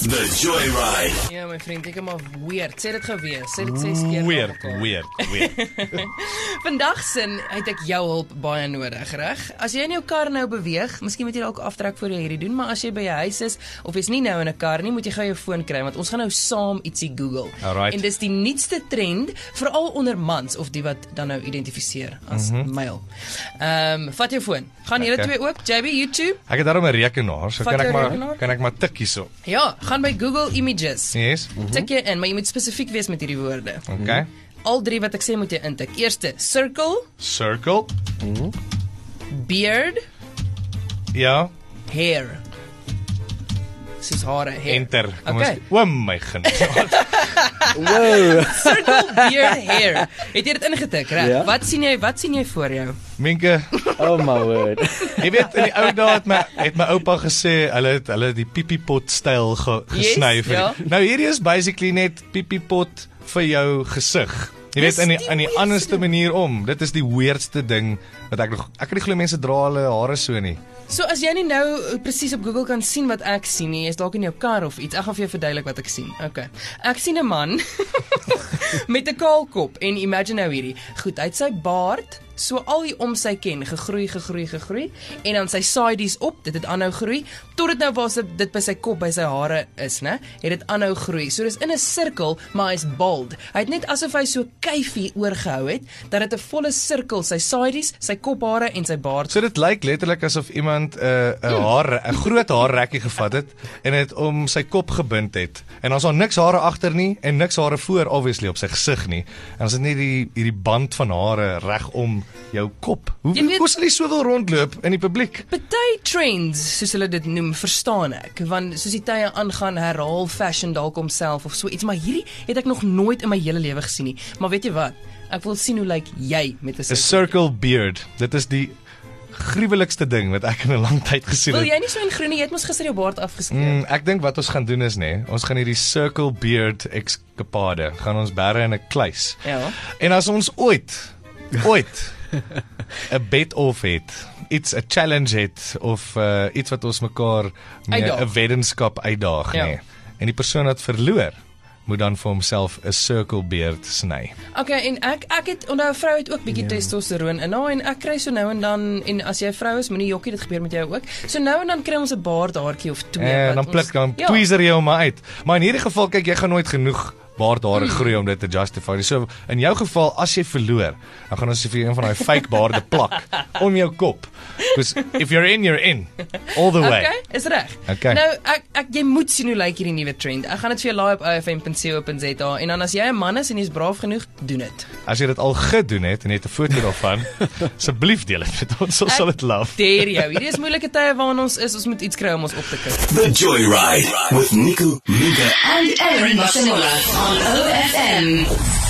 The Joyride. Ja, my vriend, ek het maar weird. Sê dit gewees. Sê dit 6 keer. Weird. Vandag sin het ek jou hulp baie nodig, reg? As jy in jou kar nou beweeg, miskien moet jy dalk aftrek voor jy hierdie doen, maar as jy by jou huis is of jy's nie nou in 'n kar nie, moet jy gou jou foon kry want ons gaan nou saam ietsie Google. Alright. En dis die nuutste trend, veral onder mans of die wat dan nou identifiseer as male. Vat jou foon. Gaan julle twee ook? JB, YouTube? Ek het daarom 'n rekenaar, so Vat jou kan rekenaar? ek maar tik hierso. Ja, gaan by Google Images. Yes. Tik jy in, maar jy moet spesifiek wees met hierdie woorde. Okay. Al 3 wat ek sê moet jy intik. Eerste, circle, beard, Ja, hair. Soos hare, hair. enter. Kom Okay. ons. My genade. Circle, beard, hair. Het jy dit ingetik, reg? Ja. Wat sien jy voor jou? Minke, Oh my word. jy weet in die ou dae het my oupa gesê hulle het die pipiepot styl gesny vir ja. Nou hierdie is basically net pipiepot vir jou gesig. Jy weet Dis in die die anderste manier om. Dit is die weirdste ding wat ek kan nie glo mense dra hulle hare so nie. So as jy nie nou presies op Google kan sien wat ek sien nie, is dalk in jou kar of iets. Ek gaan vir jou verduidelik wat ek sien. Okay. Ek sien 'n man met 'n kaal kop en imagine nou hierdie. Goed, hy het sy baard so al die om sy ken gegroei en dan sy sideys op, dit het aanhou groei tot dit nou waar dit by sy kop, by sy hare is, né? Het dit aanhou groei. So dis in 'n sirkel, maar hy's bald. Hy het net asof hy so kyfie oorgehou het dat dit 'n volle sirkel, sy sideys, sy kophare en sy baard. So dit lyk letterlik asof iemand 'n groot haarrekkie gevat het en dit om sy kop gebind het. En ons het niks hare agter nie en niks hare voor obviously op sy gesig nie. En ons het net hierdie band van hare reg om jou kop. Hoe sal jy so wil rondloop in die publiek? Party trends, soos hulle dit noem, verstaan ek, want soos die tye aangaan, herhaal fashion dalk homself of so iets, maar hierdie het ek nog nooit in my hele lewe gesien nie. Maar weet jy wat? Ek wil sien hoe lyk jy met 'n circle beard. Dit is die gruwelikste ding wat ek in 'n lang tyd gesien het. Wil jy nie so in groen nie? Jy het mos gister jou baard afgeskeer. Ek dink wat ons gaan doen is ons gaan hierdie circle beard escapade gaan ons bære in 'n kluis. Ja. En as ons ooit 'n bet-off het, 'n challenge het of iets wat ons mekaar mee 'n weddenskap uitdaag, Ja. En die persoon wat verloor moet dan vir homself 'n circle beard sny. Okay, en ek het onthou 'n vrou het ook bietjie testosteroon in haar en ek kry so nou en dan, en as jy 'n vrou is, moenie jokkie, dit gebeur met jou ook. So nou en dan kry ons 'n baardhaartjie of 2 En dan tweezer jy hom uit. Maar in hierdie geval, kyk, jy gaan nooit genoeg baardhare groei om dit te justify. So in jou geval, as jy verloor, dan gaan ons vir een van daai fake baarde plak om jou kop. Because if you're in, all the way. Okay, is reg. Okay. Nou, jy moet sien hoe lyk hierdie nuwe trend. Ek gaan dit vir jou laai op ofm.co.za en dan as jy 'n man is en jy's braaf genoeg, doen dit. As jy dit al gedoen het en jy het 'n foto daarvan, asseblief deel dit met ons, ons sal dit love. Deur jou. Hierdie is moeilike tye waarin ons is. Ons moet iets kry om ons op te kry. The Joyride with Nico, Minka and Aaron Barcelona on OFM.